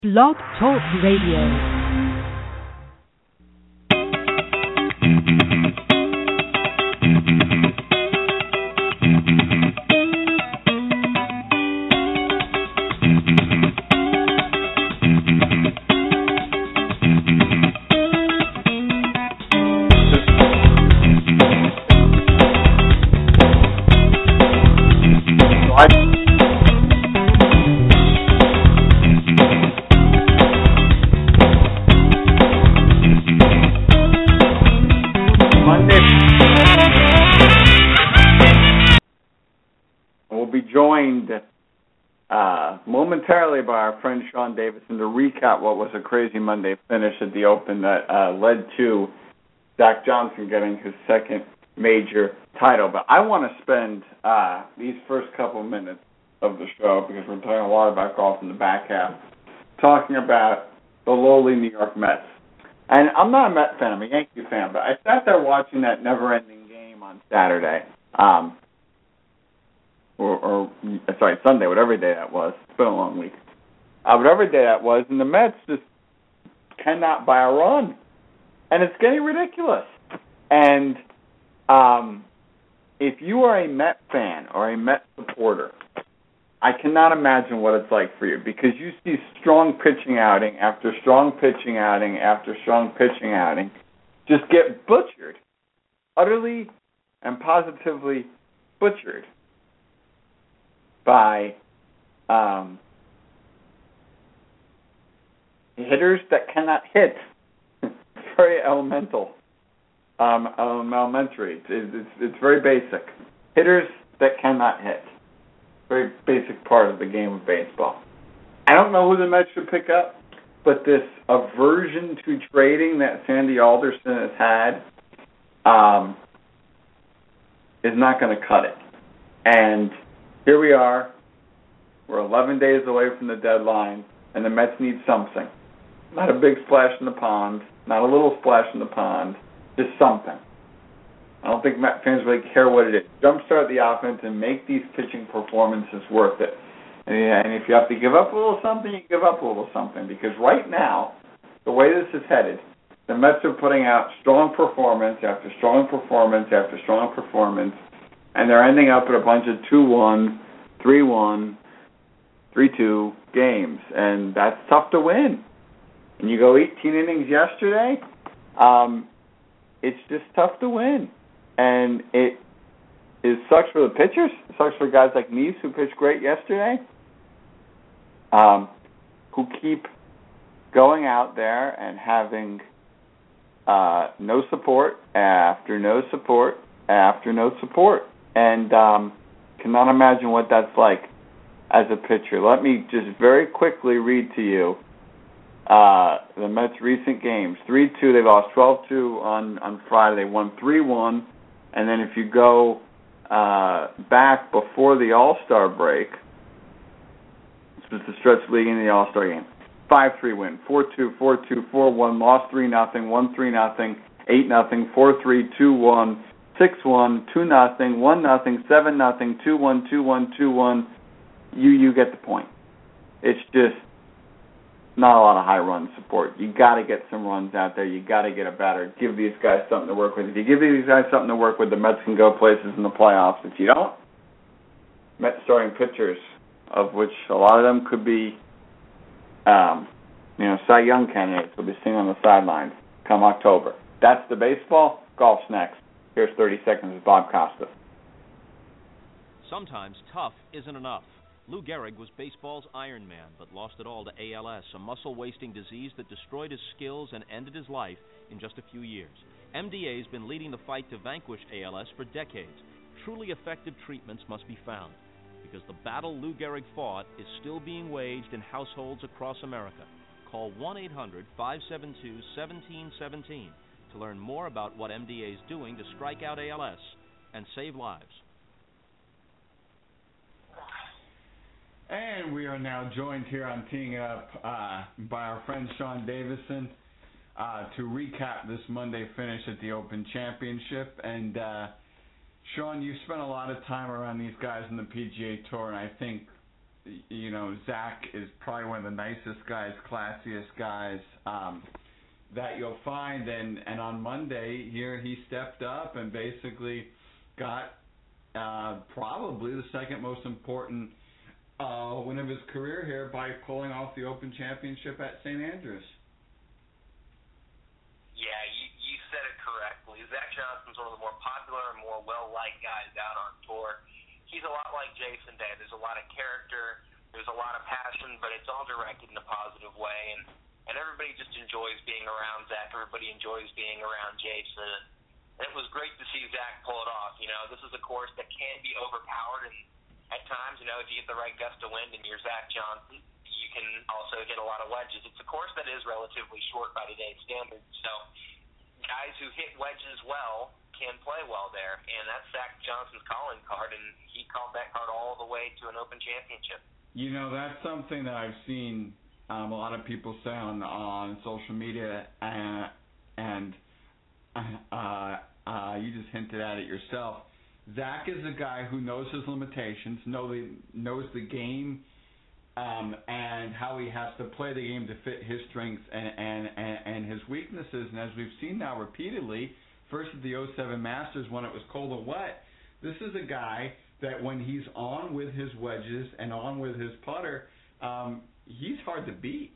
Blog Talk Radio. Momentarily by our friend Sean Davison to recap what was a crazy Monday finish at the Open that led to Zach Johnson getting his second major title. But I want to spend these first couple minutes of the show, because we're talking a lot about golf in the back half, talking about the lowly New York Mets. And I'm not a Met fan, I'm a Yankee fan, but I sat there watching that never-ending game on Saturday. Sunday, whatever day that was. It's been a long week. Whatever day that was, and the Mets just cannot buy a run. And it's getting ridiculous. And if you are a Met fan or a Met supporter, I cannot imagine what it's like for you, because you see strong pitching outing after strong pitching outing after strong pitching outing just get butchered. Utterly and positively butchered by hitters that cannot hit. It's very elementary. It's very basic. Hitters that cannot hit. Very basic part of the game of baseball. I don't know who the Mets should pick up, but this aversion to trading that Sandy Alderson has had is not going to cut it. And here we are. We're 11 days away from the deadline, and the Mets need something. Not a big splash in the pond, not a little splash in the pond, just something. I don't think Met fans really care what it is. Jumpstart the offense and make these pitching performances worth it. And if you have to give up a little something, you give up a little something. Because right now, the way this is headed, the Mets are putting out strong performance after strong performance after strong performance, and they're ending up at a bunch of 2-1, 3-1, 3-2 games. And that's tough to win. And you go 18 innings yesterday, it's just tough to win. And it sucks for the pitchers. It sucks for guys like Neese, who pitched great yesterday, who keep going out there and having no support after no support after no support. And cannot imagine what that's like as a pitcher. Let me just very quickly read to you the Mets' recent games. 3-2, they lost 12-2 on Friday. They won 3-1. And then if you go back before the All-Star break, this was the stretch leading in the All-Star game, 5-3 win, 4-2, 4-2, 4-1, lost 3-0, won 3-0, 8-0, 4-3, 2-1, 6-1, 2-0, 1-0, 7-0, 2-1, 2-1, 2-1. You get the point. It's just not a lot of high run support. You got to get some runs out there. You got to get a batter. Give these guys something to work with. If you give these guys something to work with, the Mets can go places in the playoffs. If you don't, Mets starting pitchers, of which a lot of them could be, Cy Young candidates, will be sitting on the sidelines come October. That's the baseball. Golf's next. Here's 30 seconds with Bob Costa. Sometimes tough isn't enough. Lou Gehrig was baseball's Iron Man, but lost it all to ALS, a muscle-wasting disease that destroyed his skills and ended his life in just a few years. MDA has been leading the fight to vanquish ALS for decades. Truly effective treatments must be found, because the battle Lou Gehrig fought is still being waged in households across America. Call 1-800-572-1717 to learn more about what MDA is doing to strike out ALS and save lives. And we are now joined here on Teeing Up by our friend Sean Davison to recap this Monday finish at the Open Championship. And Sean, you spent a lot of time around these guys in the PGA Tour, and I think Zach is probably one of the nicest guys, classiest guys that you'll find. And on Monday here, he stepped up and basically got probably the second most important win of his career here by pulling off the Open Championship at St. Andrews. Yeah, you said it correctly. Zach Johnson's one of the more popular and more well-liked guys out on tour. He's a lot like Jason Day. There's a lot of character, there's a lot of passion, but it's all directed in a positive way, and everybody just enjoys being around Zach. Everybody enjoys being around Jason. And it was great to see Zach pull it off. This is a course that can be overpowered, and at times, if you get the right gust of wind and you're Zach Johnson, you can also hit a lot of wedges. It's a course that is relatively short by today's standards, so guys who hit wedges well can play well there, and that's Zach Johnson's calling card, and he called that card all the way to an Open Championship. That's something that I've seen a lot of people say on social media, and you just hinted at it yourself. Zach is a guy who knows his limitations, knows the game, and how he has to play the game to fit his strengths and his weaknesses. And as we've seen now repeatedly, first at the 07 Masters when it was cold and wet, this is a guy that when he's on with his wedges and on with his putter, he's hard to beat.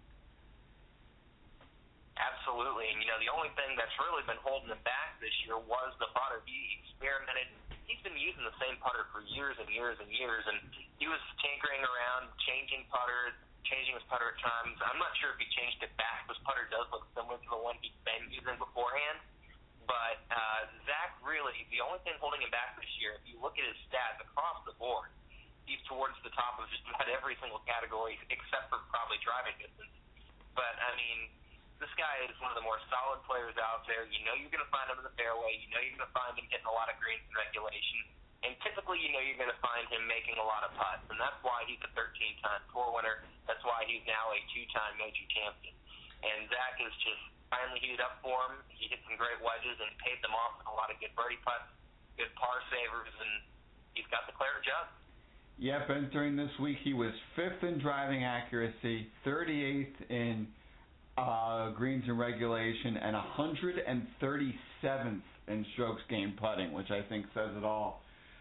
Absolutely, and the only thing that's really been holding him back this year was the putter. He experimented. He's been using the same putter for years and years and years, and he was tinkering around, changing his putter at times. I'm not sure if he changed it back. His putter does look similar to the one he'd been using beforehand, but Zach really, the only thing holding him back this year, if you look at his stats across the board, he's towards the top of just about every single category except for probably driving distance. But, this guy is one of the more solid players out there. You're going to find him in the fairway. You're going to find him hitting a lot of greens in regulation. And typically, you're going to find him making a lot of putts. And that's why he's a 13-time tour winner. That's why he's now a 2-time major champion. And Zach is just finally heated up for him. He hit some great wedges and paid them off with a lot of good birdie putts, good par savers, and he's got the claret jug. Yep, entering this week, he was 5th in driving accuracy, 38th in greens and regulation, and 137th in strokes gained putting, which I think says it all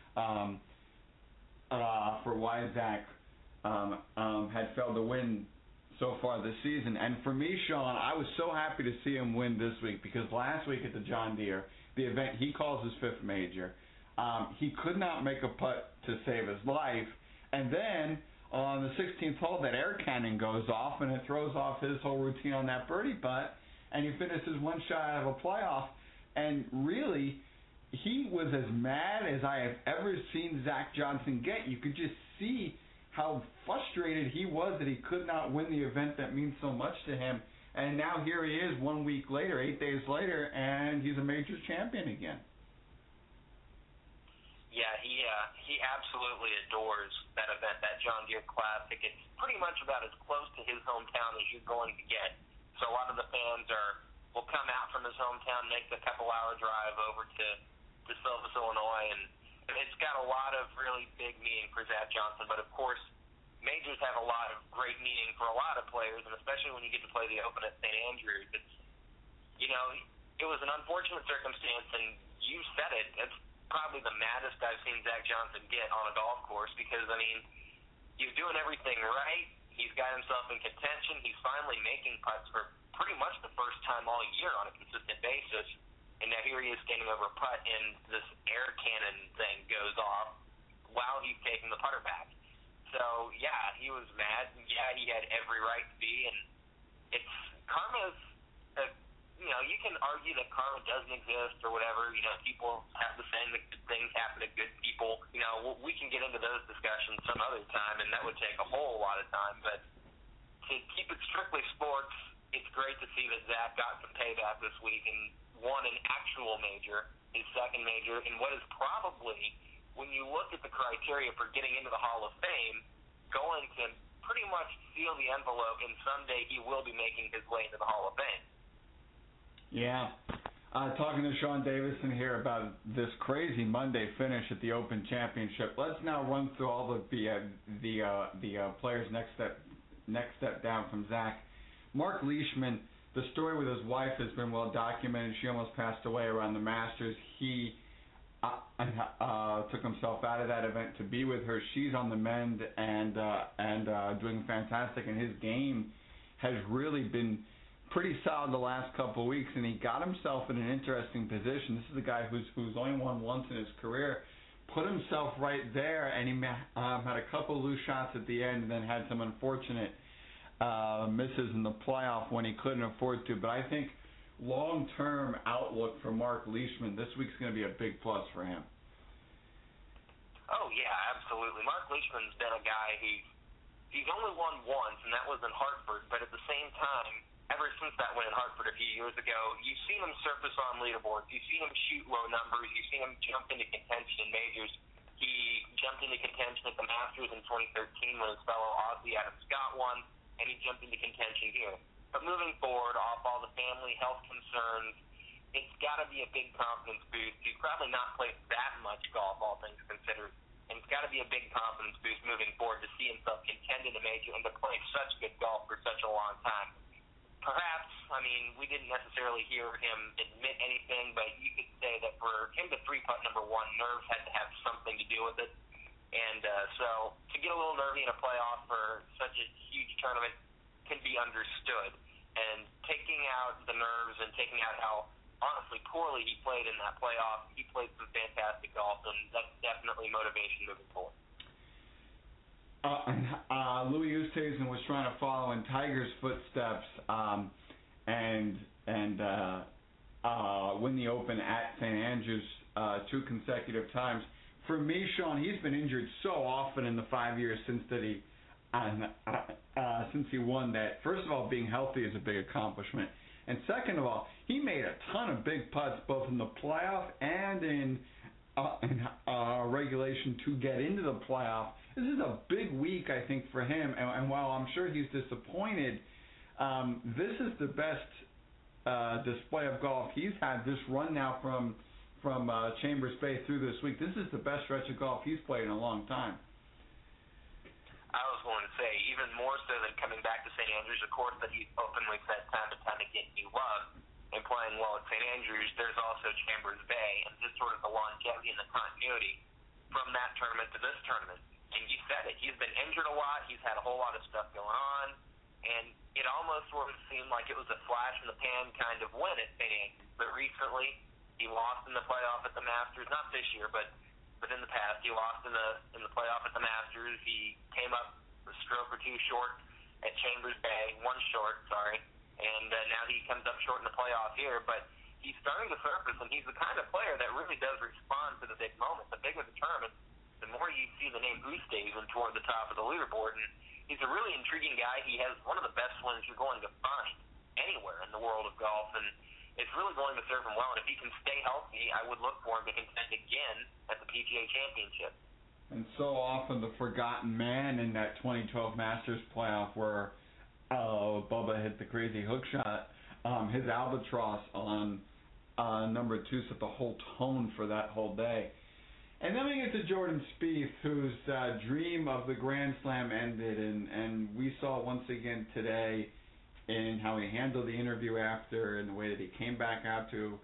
for why Zach had failed to win so far this season. And for me, Sean, I was so happy to see him win this week, because last week at the John Deere, the event he calls his 5th major, he could not make a putt to save his life, and then on the 16th hole, that air cannon goes off, and it throws off his whole routine on that birdie putt, and he finishes one shot out of a playoff. And really, he was as mad as I have ever seen Zach Johnson get. You could just see how frustrated he was that he could not win the event that means so much to him. And now here he is 1 week later, 8 days later, and he's a major champion again. Yeah, he absolutely adores that event, that John Deere Classic. It's pretty much about as close to his hometown as you're going to get. So a lot of the fans will come out from his hometown, make the couple-hour drive over to Silvis, Illinois, and it's got a lot of really big meaning for Zach Johnson. But of course, majors have a lot of great meaning for a lot of players, and especially when you get to play the Open at St. Andrews. It was an unfortunate circumstance, and you said it. It's probably the maddest I've seen Zach Johnson get on a golf course, because he's doing everything right. He's got himself in contention. He's finally making putts for pretty much the first time all year on a consistent basis. And now here he is standing over a putt, and this air cannon thing goes off while he's taking the putter back. So yeah, he was mad. Yeah, he had every right to be, and it's karma's. You can argue that karma doesn't exist or whatever. People have the saying that good things happen to good people. We can get into those discussions some other time, and that would take a whole lot of time. But to keep it strictly sports, it's great to see that Zach got some payback this week and won an actual major, his second major, in what is probably, when you look at the criteria for getting into the Hall of Fame, going to pretty much seal the envelope, and someday he will be making his way into the Hall of Fame. Yeah. Talking to Sean Davison here about this crazy Monday finish at the Open Championship. Let's now run through all of the players' next step down from Zach. Mark Leishman, the story with his wife has been well documented. She almost passed away around the Masters. He took himself out of that event to be with her. She's on the mend and doing fantastic, and his game has really been pretty solid the last couple of weeks, and he got himself in an interesting position. This is a guy who's only won once in his career, put himself right there, and he had a couple loose shots at the end and then had some unfortunate misses in the playoff when he couldn't afford to. But I think long-term outlook for Mark Leishman, this week's going to be a big plus for him. Oh, yeah, absolutely. Mark Leishman's been a guy he's only won once, and that was in Hartford, but at the same time, ever since that win in Hartford a few years ago, you've seen him surface on leaderboards. You've seen him shoot low numbers. You've seen him jump into contention in majors. He jumped into contention at the Masters in 2013 when his fellow Aussie Adam Scott won, and he jumped into contention here. But moving forward, off all the family health concerns, it's got to be a big confidence boost. He's probably not played that much golf, all things considered, and it's got to be a big confidence boost moving forward to see himself contend in a major and to play such good golf for such a long time. Perhaps, I mean, we didn't necessarily hear him admit anything, but you could say that for him to three-putt number one, nerves had to have something to do with it. And so to get a little nervy in a playoff for such a huge tournament can be understood. And taking out the nerves and taking out how, honestly, poorly he played in that playoff, he played some fantastic golf, and that's definitely motivation moving forward. Louis Oosthuizen was trying to follow in Tiger's footsteps and win the Open at St. Andrews 2 consecutive times. For me, Sean, he's been injured so often in the 5 years since he won that. First of all, being healthy is a big accomplishment, and second of all, he made a ton of big putts both in the playoff and in regulation to get into the playoff. This is a big week, I think, for him, and while I'm sure he's disappointed, this is the best display of golf he's had this run now from Chambers Bay through this week. This is the best stretch of golf he's played in a long time. I was going to say, even more so than coming back to St. Andrews, of course, that he's openly said time and time again he loves, and playing well at St. Andrews, there's also Chambers Bay, and just sort of the longevity and the continuity from that tournament to this tournament. And you said it, he's been injured a lot, he's had a whole lot of stuff going on, and it almost sort of seemed like it was a flash in the pan kind of win at St. Andrews. But recently, he lost in the playoff at the Masters, not this year, but in the past. He lost in the playoff at the Masters. He came up a stroke or two short at Chambers Bay, one short, sorry, and now he comes up short in the playoff here. But he's starting to surface, and he's the kind of player that really does respond to the big moments. The bigger the tournament, the more you see the name Oosthuizen toward the top of the leaderboard, and he's a really intriguing guy. He has one of the best swings you're going to find anywhere in the world of golf, and it's really going to serve him well. And if he can stay healthy, I would look for him to contend again at the PGA Championship. And so often the forgotten man in that 2012 Masters playoff where Bubba hit the crazy hook shot, his albatross on number 2 set the whole tone for that whole day. And then we get to Jordan Spieth, whose dream of the Grand Slam ended, and we saw once again today in how he handled the interview after and the way that he came back out to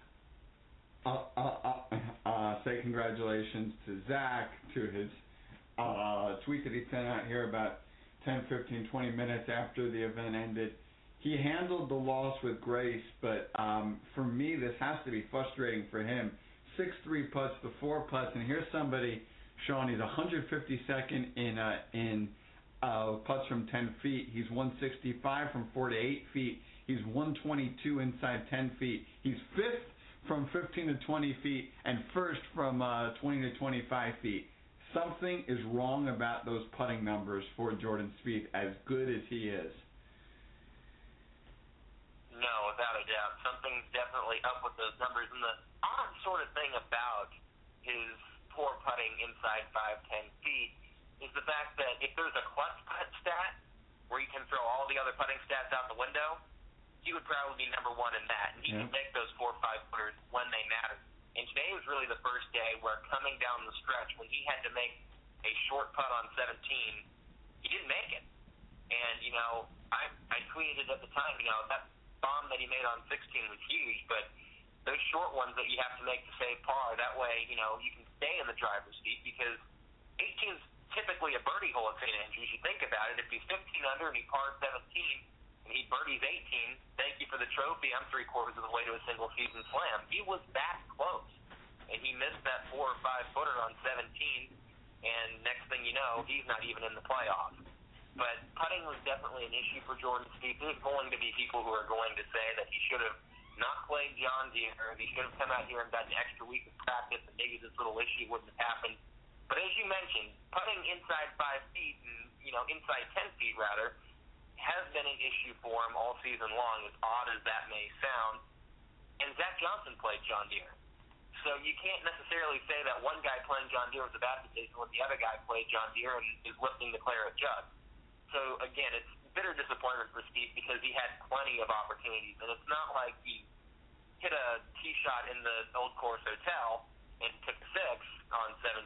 say congratulations to Zach, to his tweet that he sent out here about 10, 15, 20 minutes after the event ended. He handled the loss with grace, but for me this has to be frustrating for him. 6-3 putts to 4 putts, and here's somebody, Sean, he's 152nd in putts from 10 feet. He's 165 from 4 to 8 feet. He's 122 inside 10 feet. He's 5th from 15 to 20 feet and 1st from 20 to 25 feet. Something is wrong about those putting numbers for Jordan Spieth, as good as he is. No, without a doubt. Something's definitely up with those numbers. And the odd sort of thing about his poor putting inside 5-10 feet is the fact that if there's a clutch putt stat where you can throw all the other putting stats out the window, he would probably be number one in that, and he can make those 4 or 5 footers when they matter. And today was really the first day where coming down the stretch, when he had to make a short putt on 17, he didn't make it. And, I tweeted at the time, that bomb that he made on 16 was huge, but those short ones that you have to make to save par, that way, you can stay in the driver's seat, because 18's typically a birdie hole at St. Andrews. You think about it, if he's 15 under and he pars 17 and he birdies 18, thank you for the trophy, I'm 3/4 of the way to a single season slam. He was that close, and he missed that 4 or 5 footer on 17, and next thing you know, he's not even in the playoff. But putting was definitely an issue for Jordan Spieth. There's going to be people who are going to say that he should have not played John Deere, he should have come out here and got an extra week of practice, and maybe this little issue wouldn't have happened. But as you mentioned, putting inside 5 feet, and inside 10 feet rather, has been an issue for him all season long, as odd as that may sound. And Zach Johnson played John Deere. So you can't necessarily say that one guy playing John Deere was a bad decision when the other guy played John Deere and is lifting the claret jug. So again, it's bitter disappointment for Steve, because he had plenty of opportunities, and it's not like he hit a tee shot in the Old Course Hotel and took a 6 on 17.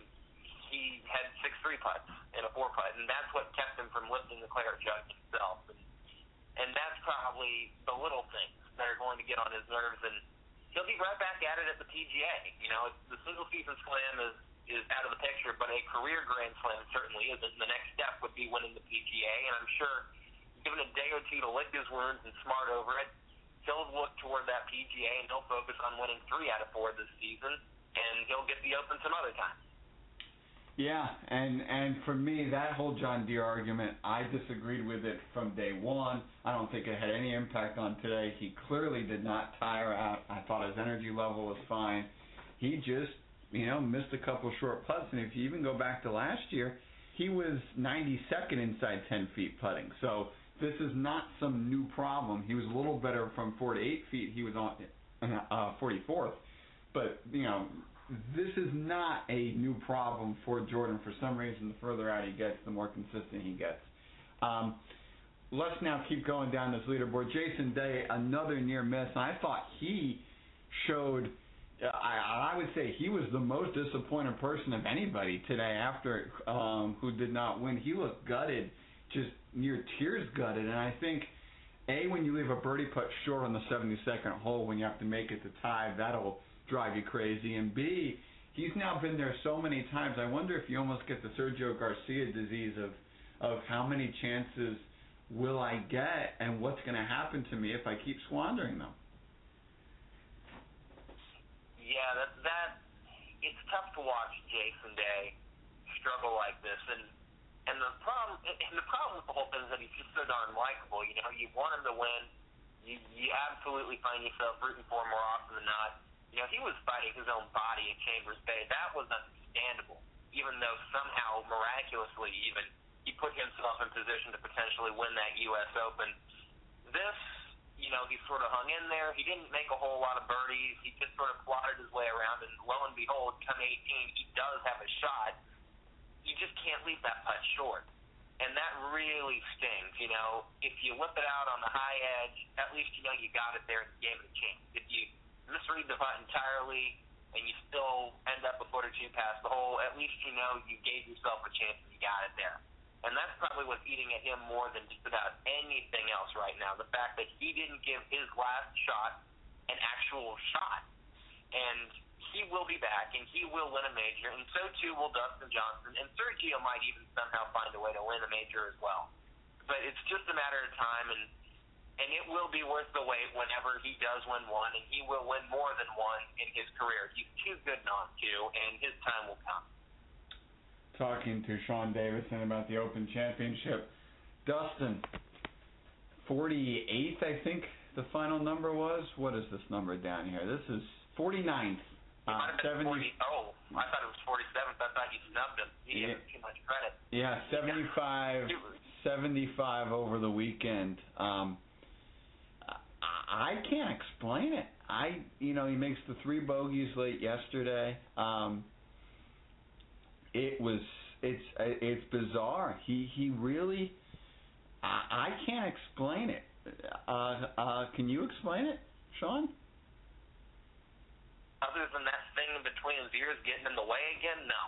He had 6 3-putts and a 4-putt, and that's what kept him from lifting the claret jug himself. And that's probably the little things that are going to get on his nerves, and he'll be right back at it at the PGA. The single season slam is out of the picture, but a career Grand Slam certainly isn't. The next step would be winning the PGA, and I'm sure, given a day or two to lick his wounds and smart over it, he'll look toward that PGA, and he'll focus on winning 3 out of 4 this season, and he'll get the Open some other time. Yeah, and for me, that whole John Deere argument, I disagreed with it from day one. I don't think it had any impact on today. He clearly did not tire out. I thought his energy level was fine. He just, missed a couple short putts, and if you even go back to last year, he was 92nd inside 10 feet putting. So this is not some new problem. He was a little better from 4 to 8 feet. He was on 44th. But, this is not a new problem for Jordan. For some reason, the further out he gets, the more consistent he gets. Let's now keep going down this leaderboard. Jason Day, another near miss. And I thought he showed, I would say he was the most disappointed person of anybody today after who did not win. He looked gutted, just near tears gutted. And I think, A, when you leave a birdie putt short on the 72nd hole when you have to make it to tie, that'll drive you crazy. And B, he's now been there so many times, I wonder if you almost get the Sergio Garcia disease of how many chances will I get and what's going to happen to me if I keep squandering them. Yeah, that it's tough to watch Jason Day struggle like this, and the problem with the whole thing is that he's just so darn likable. You want him to win. You absolutely find yourself rooting for him more often than not. He was fighting his own body in Chambers Bay. That was understandable, even though somehow, miraculously even, he put himself in position to potentially win that U.S. Open. This, he sort of hung in there. He didn't make a whole lot of birdies. He just sort of plotted his way around, and lo and behold, come 18, he does have a shot. You just can't leave that putt short. And that really stings, If you whip it out on the high edge, at least you got it there and gave it a chance. If you misread the putt entirely and you still end up a foot or two past the hole, at least you gave yourself a chance and you got it there. And that's probably what's eating at him more than just about anything else right now, the fact that he didn't give his last shot an actual shot. And he will be back, and he will win a major, and so too will Dustin Johnson, and Sergio might even somehow find a way to win a major as well. But it's just a matter of time, and it will be worth the wait whenever he does win one, and he will win more than one in his career. He's too good not to, and his time will come. Talking to Sean Davison about the Open Championship. Dustin, 48th, I think the final number was. What is this number down here? This is 49th. It might have been 40. Oh, I thought it was 47th. I thought you snubbed him. You gave him too much credit. Yeah, 75 over the weekend. I can't explain it. He makes the 3 bogeys late yesterday. It's bizarre. He really, I can't explain it. Can you explain it, Sean? Other than that thing between his ears getting in the way again, no.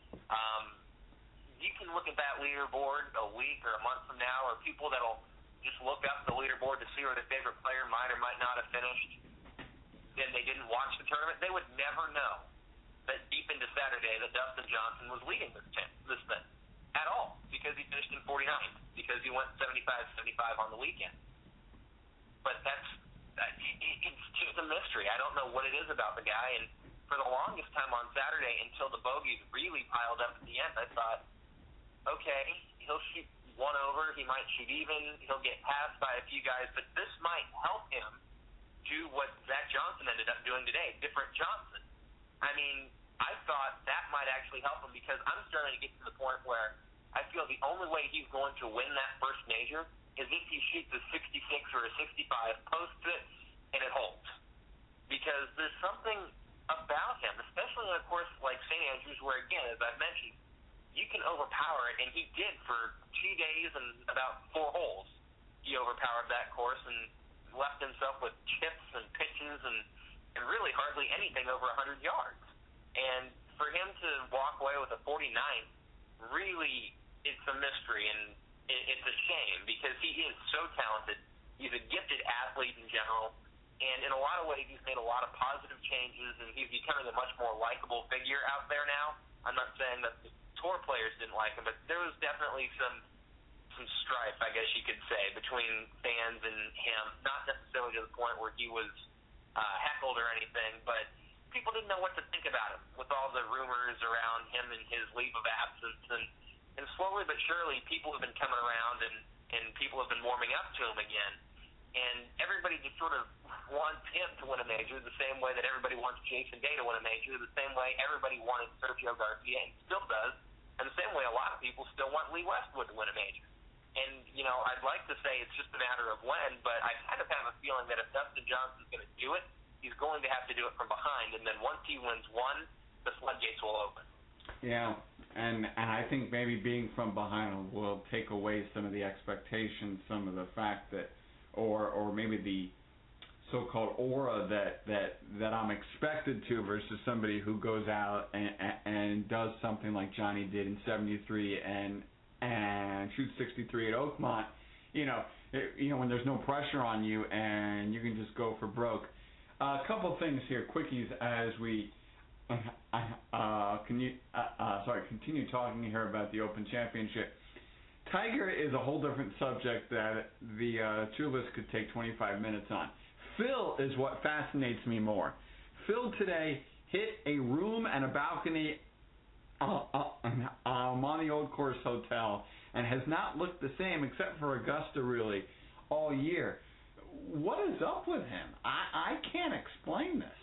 You can look at that leaderboard a week or a month from now, or people that'll just look up the leaderboard to see where their favorite player might or might not have finished, and they didn't watch the tournament. They would never know that deep into Saturday that Dustin Johnson was leading this thing at all, because he finished in 49th, because he went 75-75 on the weekend. But it's just a mystery. I don't know what it is about the guy, and for the longest time on Saturday, until the bogeys really piled up at the end, I thought, okay, he'll shoot one over, he might shoot even, he'll get passed by a few guys, but this might help him do what Zach Johnson ended up doing today, different Johnson. I mean, I thought that might actually help him, because I'm starting to get to the point where I feel the only way he's going to win that first major is if he shoots a 66 or a 65, posts it, and it holds. Because there's something about him, especially in a course like St. Andrews, where, again, as I've mentioned, you can overpower it, and he did for 2 days and about 4 holes. He overpowered that course and left himself with chips and pitches and really hardly anything over 100 yards. And for him to walk away with a 49, really, it's a mystery, and it's a shame, because he is so talented. He's a gifted athlete in general, and in a lot of ways he's made a lot of positive changes, and he's becoming a much more likable figure out there now. I'm not saying that the tour players didn't like him, but there was definitely some strife, I guess you could say, between fans and him. Not necessarily to the point where he was heckled or anything, but people didn't know what to think about him with all the rumors around him and his leave of absence. And slowly but surely, people have been coming around, and people have been warming up to him again. And everybody just sort of wants him to win a major the same way that everybody wants Jason Day to win a major, the same way everybody wanted Sergio Garcia, and still does, and the same way a lot of people still want Lee Westwood to win a major. And, I'd like to say it's just a matter of when, but I kind of have a feeling that if Dustin Johnson's going to do it, he's going to have to do it from behind, and then once he wins one, the floodgates will open. Yeah, and I think maybe being from behind will take away some of the expectations, some of the fact that, or maybe the so-called aura that I'm expected to, versus somebody who goes out and does something like Johnny did in '73 and shoots 63 at Oakmont. When there's no pressure on you and you can just go for broke. A couple things here, quickies, as we continue talking here about the Open Championship. Tiger is a whole different subject that the two of us could take 25 minutes on. Phil is what fascinates me more. Phil today hit a room and a balcony on the Old Course Hotel and has not looked the same, except for Augusta, really, all year. What is up with him? I can't explain this.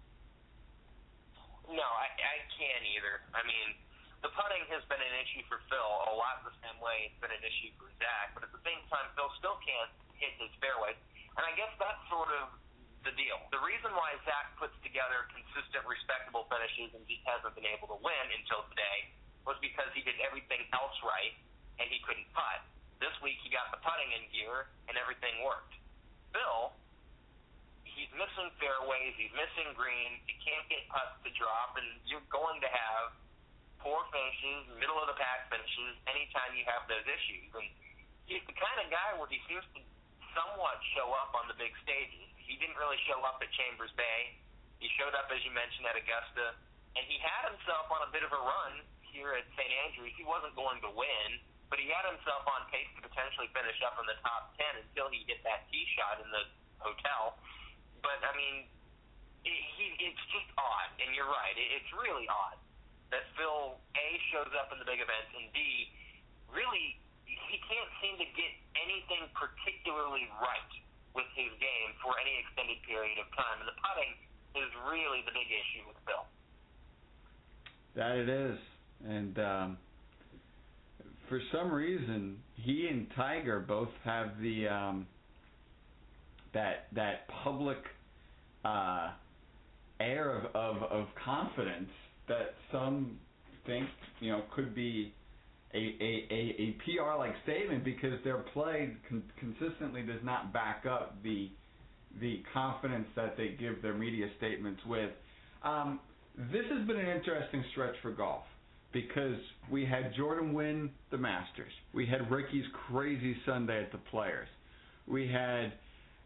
No, I can't either. I mean, the putting has been an issue for Phil a lot the same way it's been an issue for Zach, but at the same time, Phil still can't hit his fairways. And I guess that's sort of the deal. The reason why Zach puts together consistent, respectable finishes and just hasn't been able to win until today was because he did everything else right and he couldn't putt. This week he got the putting in gear and everything worked. Phil, he's missing fairways, he's missing greens, he can't get putts to drop, and you're going to have poor finishes, middle of the pack finishes, anytime you have those issues. And he's the kind of guy where he seems to somewhat show up on the big stages. He didn't really show up at Chambers Bay. He showed up, as you mentioned, at Augusta, and he had himself on a bit of a run here at St. Andrews. He wasn't going to win, but he had himself on pace to potentially finish up in the top 10 until he hit that tee shot in the hotel. But, I mean, it's just odd, and you're right. It's really odd that Phil, A, shows up in the big events, and B, really, he can't seem to get anything particularly right with his game for any extended period of time. And the putting is really the big issue with Phil. That it is. And for some reason, he and Tiger both have the that public air of confidence that some think could be a PR-like statement because their play consistently does not back up the confidence that they give their media statements with. This has been an interesting stretch for golf because we had Jordan win the Masters. We had Ricky's crazy Sunday at the Players. We had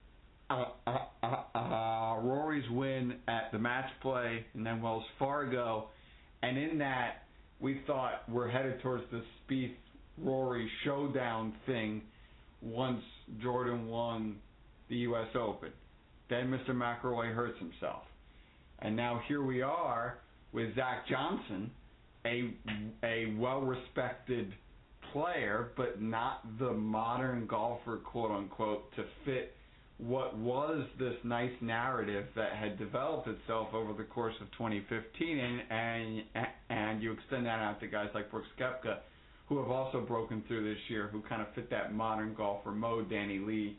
Rory's win at the Match Play and then Wells Fargo. And in that, we thought we're headed towards the Spieth-Rory showdown thing once Jordan won the U.S. Open. Then Mr. McIlroy hurts himself. And now here we are with Zach Johnson, a well-respected player, but not the modern golfer, quote-unquote, to fit what was this nice narrative that had developed itself over the course of 2015, and you extend that out to guys like Brooks Koepka, who have also broken through this year, who kind of fit that modern golfer mode, Danny Lee,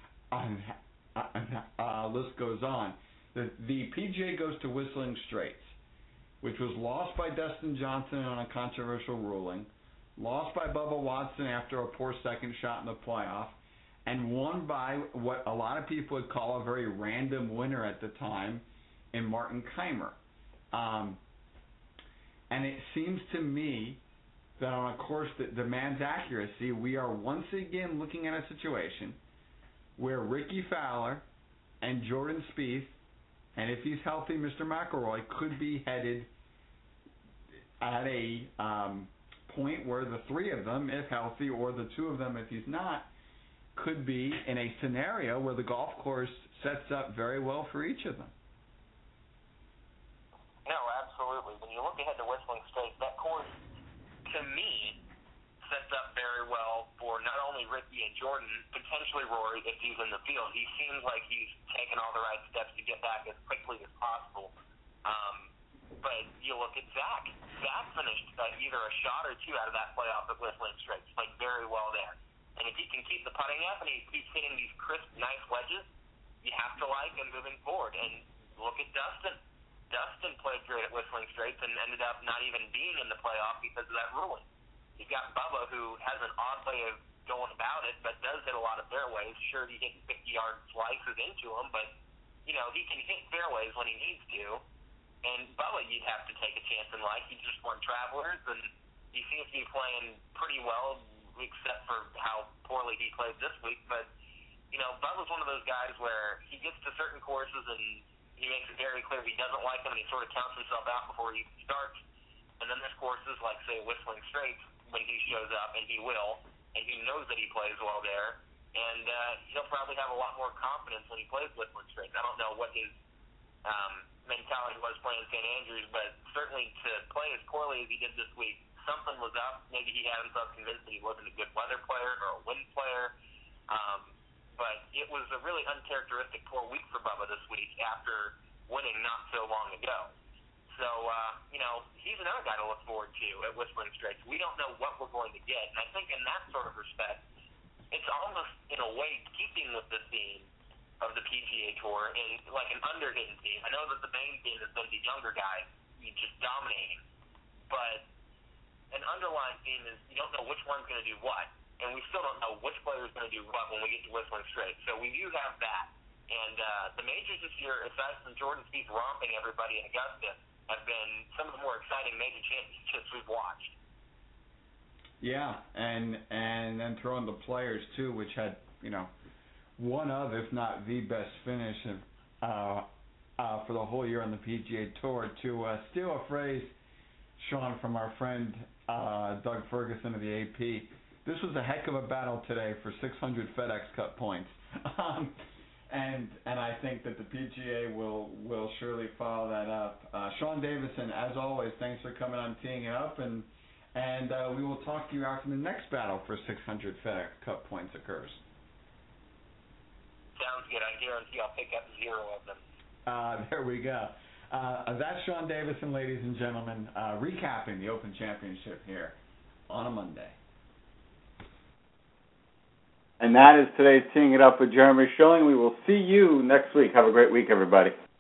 list goes on. The PGA goes to Whistling Straits, which was lost by Dustin Johnson on a controversial ruling, lost by Bubba Watson after a poor second shot in the playoff, and won by what a lot of people would call a very random winner at the time in Martin Kaymer. And it seems to me that on a course that demands accuracy, we are once again looking at a situation where Ricky Fowler and Jordan Spieth, and if he's healthy, Mr. McIlroy, could be headed at a point where the three of them, if healthy, or the two of them, if he's not, could be in a scenario where the golf course sets up very well for each of them. No, absolutely. When you look ahead to Whistling Straits, that course, to me, sets up very well for not only Ricky and Jordan, potentially Rory if he's in the field. He seems like he's taken all the right steps to get back as quickly as possible. But you look at Zach. Zach finished either a shot or two out of that playoff at Whistling Straits, played very well there. And if he can keep the putting up and he keeps hitting these crisp, nice wedges, you have to like him moving forward. And look at Dustin. Dustin played great at Whistling Straits and ended up not even being in the playoff because of that ruling. You've got Bubba, who has an odd way of going about it, but does hit a lot of fairways. Sure, he hits 50-yard slices into them, but, you know, he can hit fairways when he needs to. And Bubba, you'd have to take a chance in life. He just won Travelers, and he seems to be playing pretty well, except for how poorly he played this week. But, you know, Bubba's one of those guys where he gets to certain courses and he makes it very clear he doesn't like them, and he sort of counts himself out before he starts. And then there's courses like, say, Whistling Straits, when he shows up, and he will, and he knows that he plays well there, and he'll probably have a lot more confidence when he plays Whistling Straits. I don't know what his mentality was playing St. Andrews, but certainly to play as poorly as he did this week, something was up. Maybe he had himself convinced that he wasn't a good weather player or a wind player. But it was a really uncharacteristic poor week for Bubba this week after winning not so long ago. So, you know, he's another guy to look forward to at Whistling Straits. We don't know what we're going to get. And I think in that sort of respect, it's almost, in a way, keeping with the theme of the PGA Tour and like an under-hidden team. I know that the main theme has been the younger guys just dominating. But an underlying theme is you don't know which one's going to do what. And we still don't know which player is going to do what when we get to Whistling Straits. So we do have that. And the majors this year, aside from Jordan Spieth romping everybody in Augusta, have been some of the more exciting major championships we've watched. Yeah, and then throw in the Players too, which had, you know, one of, if not the best finish for the whole year on the PGA Tour. To steal a phrase, Sean, from our friend Doug Ferguson of the AP, this was a heck of a battle today for 600 FedEx Cup points. And I think that the PGA will surely follow that up. Sean Davison, as always, thanks for coming on Teeing It Up, and we will talk to you after the next battle for 600 FedEx Cup points occurs. Sounds good. I guarantee I'll pick up 0 of them. There we go. That's Sean Davison, ladies and gentlemen, recapping the Open Championship here on a Monday. And that is today's Teeing It Up with Jeremy Schilling. We will see you next week. Have a great week, everybody.